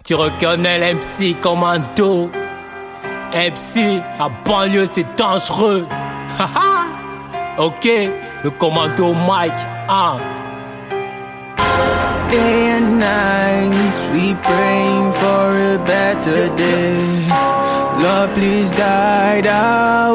Tu reconnais l'MC Commando. MC, la banlieue c'est dangereux. Haha. Ok, le Commando Mike. Day and night, we praying for a better day. Lord, please guide our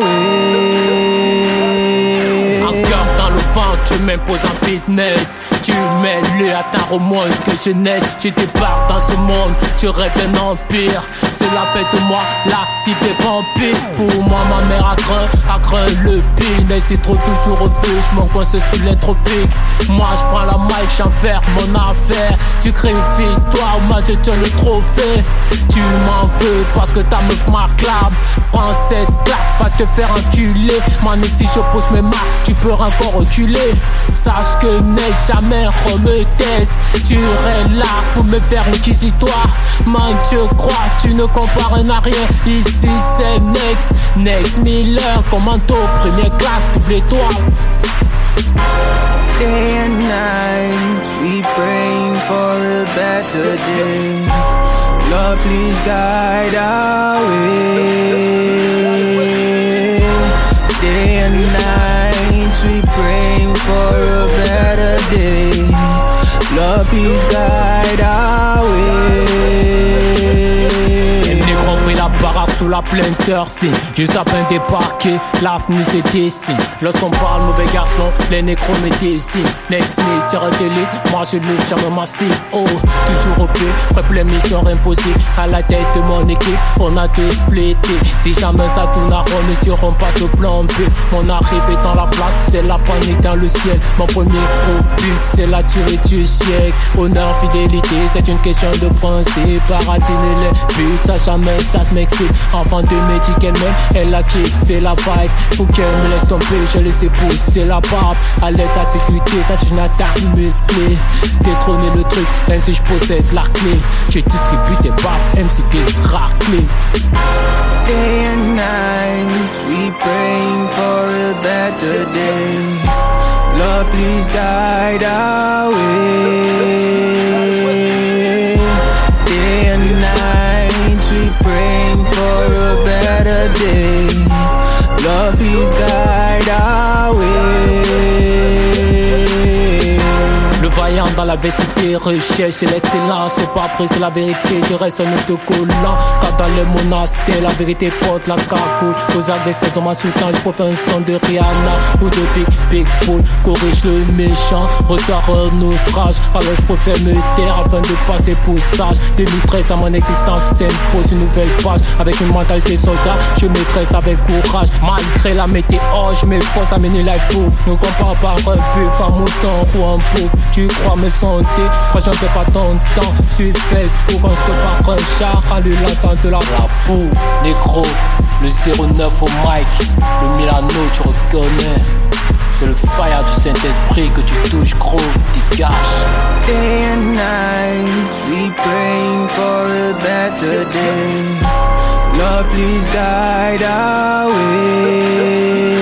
way. Un cœur dans le ventre, je m'impose en fitness. Tu mets-le à ta romance que je naisse. Je débarque dans ce monde, je rêve d'un empire. Cela fait de moi la cité vampire. Pour moi ma mère a craint le pire. Mais c'est trop toujours refuge, je m'encoince sous les tropiques. Moi je prends la mic, j'enferme mon affaire. Tu crées une victoire, moi je tiens le trophée. Tu m'en veux parce que ta meuf m'acclame. Prends cette claque, va te faire enculer. Man, si je pose mes mains, tu peux encore reculer. Sache que n'est jamais remetesse. Tu es là pour me faire inquisitoire. Man, je crois, tu ne compares à rien. Ici c'est Next Miller, Commando, première classe, double étoile. Day and night, we praying for a better day. Lord, please guide our way. Day and night, we praying for a better day. Lord, please guide our way. La baraque sous la pleine signe. Juste à peine débarqué, l'avenir se dessine. Lorsqu'on parle mauvais garçon, les nécros me dessinent. Next me, terre d'élite, moi je lutte, jamais massif. Oh, toujours au pied, prêt pour les missions impossibles. À la tête de mon équipe, on a tous splitté. Si jamais ça tourne à rond, ne seront pas au plan B. Mon arrivée dans la place, c'est la panique dans le ciel. Mon premier opus, c'est la tuerie du siècle. Honneur, fidélité, c'est une question de principe. Baratiner les buts, ça jamais ça te m'excite. Avant de me dire qu'elle m'aime, elle a kiffé la vibe. Pour qu'elle me laisse tomber, je laisse pousser la barbe. À l'aide à sécurité, ça c'est une attaque musclée. Détrôner le truc, même si je possède la clé. Je distribue des baffes, MC des raclés. Day and night, we praying for a better day. Lord, please guide our way. Day and night, we praying for a better day. Lord, please guide our way. Le vaillant dans la vérité recherche l'excellence. C'est pas après, c'est la vérité. Je reste un autocollant. Car dans les monastères, la vérité porte la cagoule. Aux arts des saisons, ma sous-temps, je préfère un son de Rihanna ou de Big Bull. Corrige le méchant, reçoit un outrage. Alors je préfère me taire afin de passer pour sage. 2013 à mon existence s'impose une nouvelle page. Avec une mentalité soldat, je maîtrise avec courage. Malgré la météo, je m'efforce à mener la peau. Ne compare pas un bœuf, un mouton ou un pot. Tu crois me santé, moi j'en fais pas ton temps. Sur Facebook, on se par un char en lui lançant de la boue. Négro, le 09 au mic, le Milano tu reconnais. C'est le fire du Saint-Esprit que tu touches gros, dégage. Day and night, we praying for a better day. Lord, please guide our way.